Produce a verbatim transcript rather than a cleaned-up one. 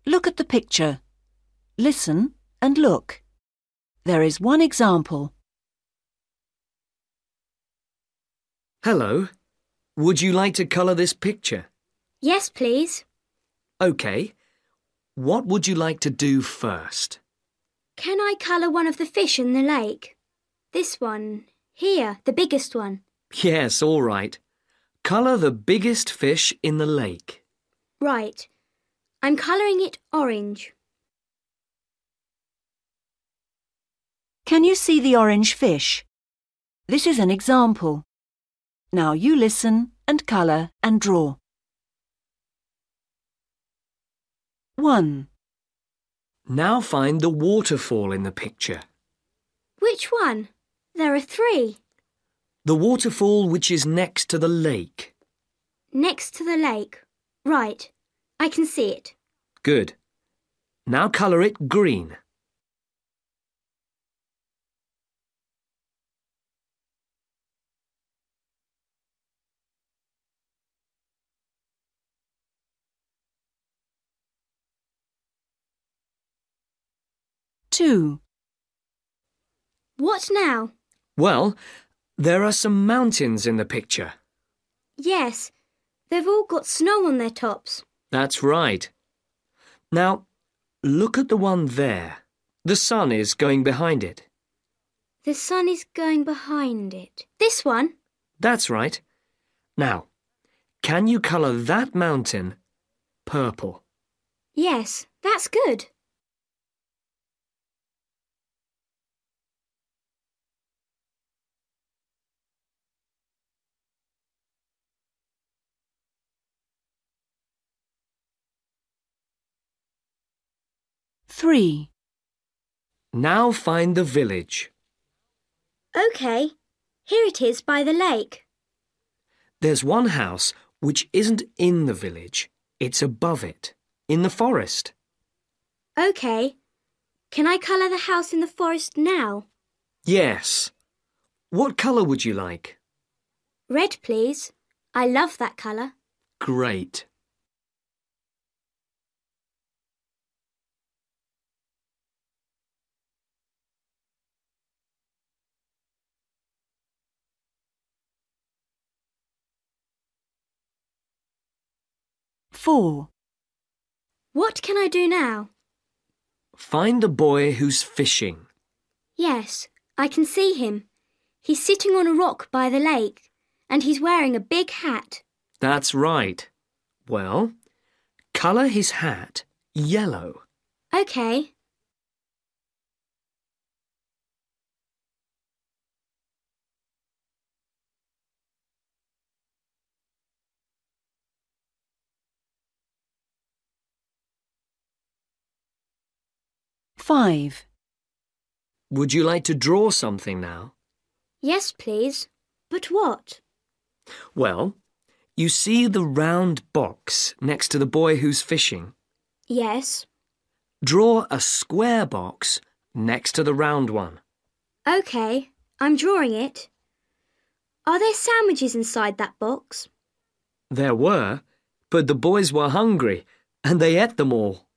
Look at the picture. Listen and look. There is one example. Hello. Would you like to colour this picture? Yes, please. OK. What would you like to do first? Can I colour one of the fish in the lake? This one. Here, the biggest one. Yes, all right. Colour the biggest fish in the lake. Right. I'm colouring it orange. Can you see the orange fish? This is an example. Now you listen and colour and draw. one. Now find the waterfall in the picture. Which one? There are three. The waterfall which is next to the lake. Next to the lake. Right. I can see it. Good. Now colour it green. two. What now? Well, there are some mountains in the picture. Yes. They've all got snow on their tops. That's right. Now, look at the one there. The sun is going behind it. The sun is going behind it. This one? That's right. Now, can you colour that mountain purple? Yes, that's good. three. Now find the village. OK. Here it is by the lake. There's one house which isn't in the village. It's above it, in the forest. OK. Can I colour the house in the forest now? Yes. What colour would you like? Red, please. I love that colour. Great. four. What can I do now? Find the boy who's fishing. Yes, I can see him. He's sitting on a rock by the lake, and he's wearing a big hat. That's right. Well, colour his hat yellow. OK. five. Would you like to draw something now? Yes, please. But what? Well, you see the round box next to the boy who's fishing? Yes. Draw a square box next to the round one. OK, I'm drawing it. Are there sandwiches inside that box? There were, but the boys were hungry and they ate them all.